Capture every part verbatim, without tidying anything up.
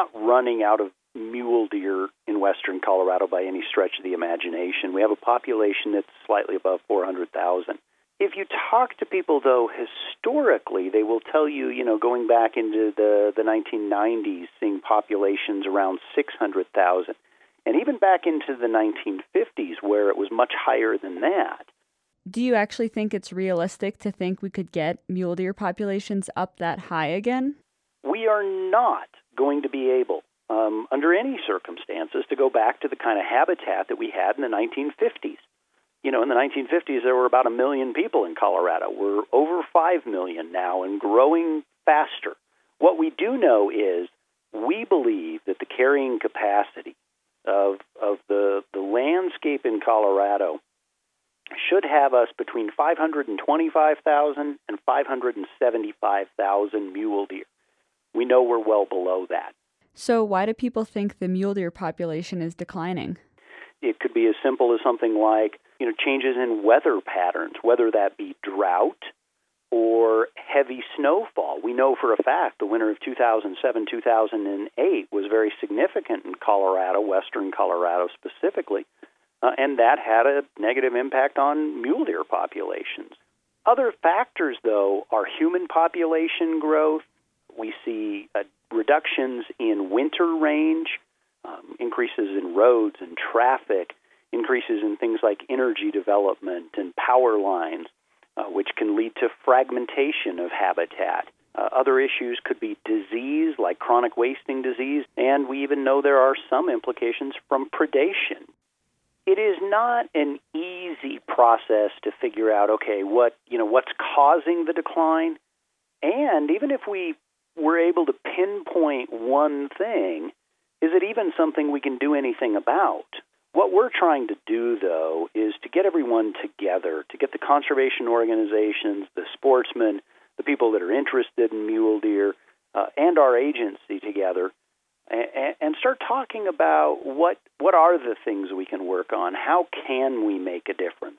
not running out of mule deer in western Colorado by any stretch of the imagination. We have a population that's slightly above four hundred thousand. If you talk to people, though, historically, they will tell you, you know, going back into the, the nineteen nineties, seeing populations around six hundred thousand. And even back into the nineteen fifties, where it was much higher than that. Do you actually think it's realistic to think we could get mule deer populations up that high again? We are not going to be able, um, under any circumstances, to go back to the kind of habitat that we had in the nineteen fifties. You know, in the nineteen fifties, there were about a million people in Colorado. We're over five million now and growing faster. What we do know is we believe that the carrying capacity of of the, the landscape in Colorado should have us between five hundred twenty-five thousand and five hundred seventy-five thousand mule deer. We know we're well below that. So why do people think the mule deer population is declining? It could be as simple as something like, you know, changes in weather patterns, whether that be drought or heavy snowfall. We know for a fact the winter of two thousand seven, two thousand eight was very significant in Colorado, western Colorado specifically, uh, and that had a negative impact on mule deer populations. Other factors, though, are human population growth. We see uh, reductions in winter range, um, increases in roads and traffic, increases in things like energy development and power lines, uh, which can lead to fragmentation of habitat. Uh, other issues could be disease, like chronic wasting disease, and we even know there are some implications from predation. It is not an easy process to figure out, okay, what you know, what's causing the decline, and even if we were able to pinpoint one thing, is it even something we can do anything about? What we're trying to do, though, is to get everyone together, to get the conservation organizations, the sportsmen, the people that are interested in mule deer, uh, and our agency together, and, and start talking about what what are the things we can work on? How can we make a difference?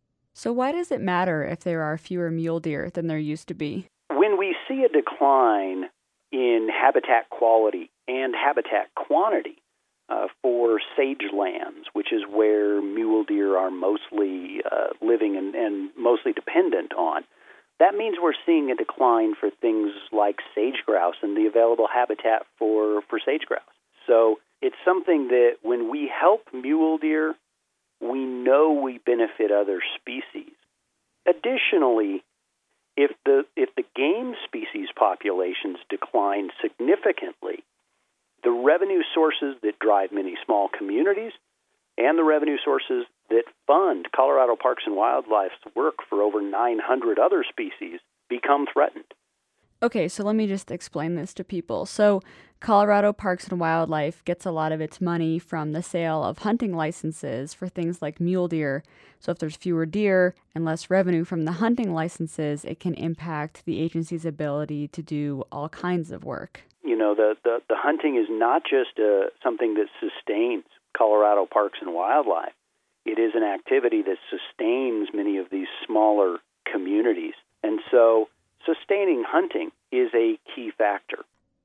So why does it matter if there are fewer mule deer than there used to be? When we see a decline in habitat quality and habitat quantity uh, for sage lands, which is where mule deer are mostly uh, living and, and mostly dependent on, that means we're seeing a decline for things like sage grouse and the available habitat for, for sage grouse. So it's something that when we help mule deer, we know we benefit other species. Additionally, if the if the game species populations decline significantly, the revenue sources that drive many small communities and the revenue sources that fund Colorado Parks and Wildlife's work for over nine hundred other species become threatened. Okay, so let me just explain this to people. So Colorado Parks and Wildlife gets a lot of its money from the sale of hunting licenses for things like mule deer. So if there's fewer deer and less revenue from the hunting licenses, it can impact the agency's ability to do all kinds of work. You know, the, the, the hunting is not just uh, something that sustains Colorado Parks and Wildlife. It is an activity that sustains many of these smaller communities. And so sustaining hunting is a key factor.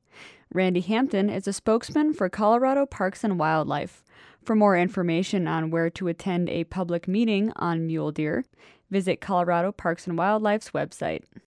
Randy Hampton is a spokesman for Colorado Parks and Wildlife. For more information on where to attend a public meeting on mule deer, visit Colorado Parks and Wildlife's website.